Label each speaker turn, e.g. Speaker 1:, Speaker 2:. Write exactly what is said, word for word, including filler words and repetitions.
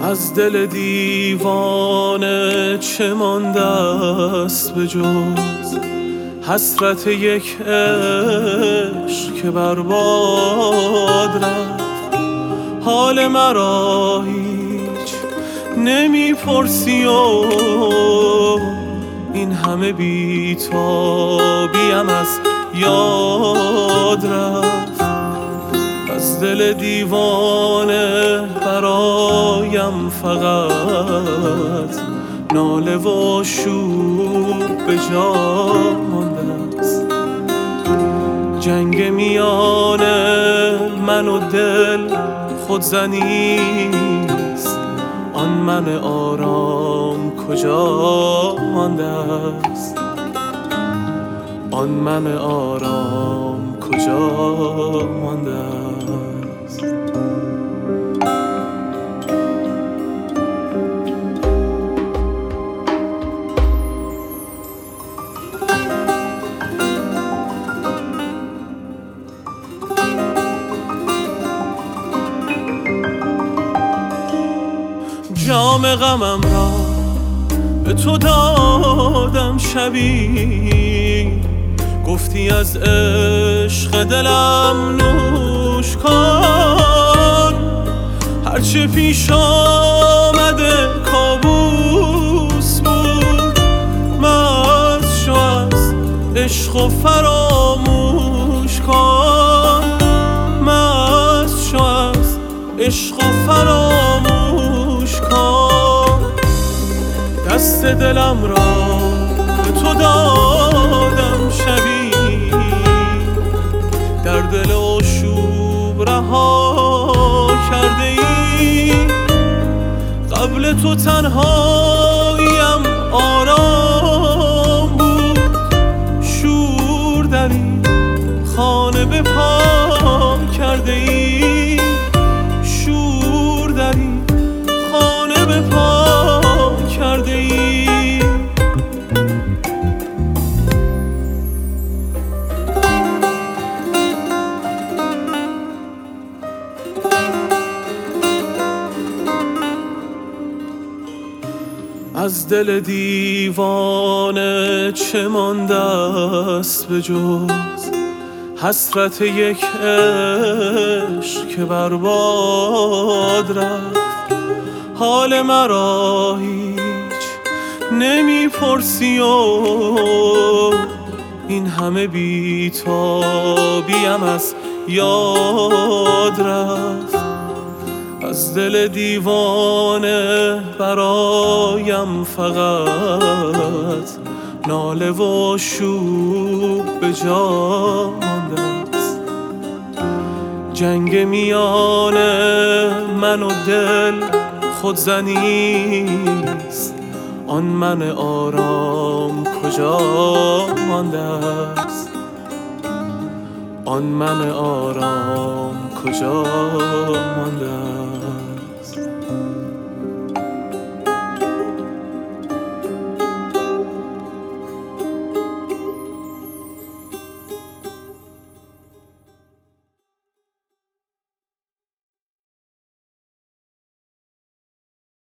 Speaker 1: از دل دیوانه چه مانده است به جز حسرت یک عشق که برباد رفت. حال مرا هیچ نمیپرسی و این همه بیتابیم از یاد رفت. از دل دیوانه برایم فقط ناله و شور به جا مانده است. جنگ میان من و دل خودزنیست، آن من آرام کجا مانده است، آن من آرام کجا مانده است. جام غمم را به تو دادم شبی، گفتی از عشق دلم نوش کن. هرچه پیش آمده کابوس بود، مست شو از عشق و فراموش کن. مست شو از عشق و فراموش کن. دست دلم را به تو دادم شبی، در دل آشوب رها کرده ای. قبل تو تنهاییم آرام بود، شور در این خانه به پا کرده ای. شور در این خانه به پا کرده ای. از دل دیوانه چه مانده است به جز حسرت یک عشق که برباد رفت. حال مرا هیچ نمیپرسی و این همه بیتابیم از یاد رفت. از دل دیوانه برایم فقط ناله و شوق به جا مانده است. جنگ میان من و دل خودزنیست، آن من آرام کجا مانده است، آن من آرام کجا مانده است.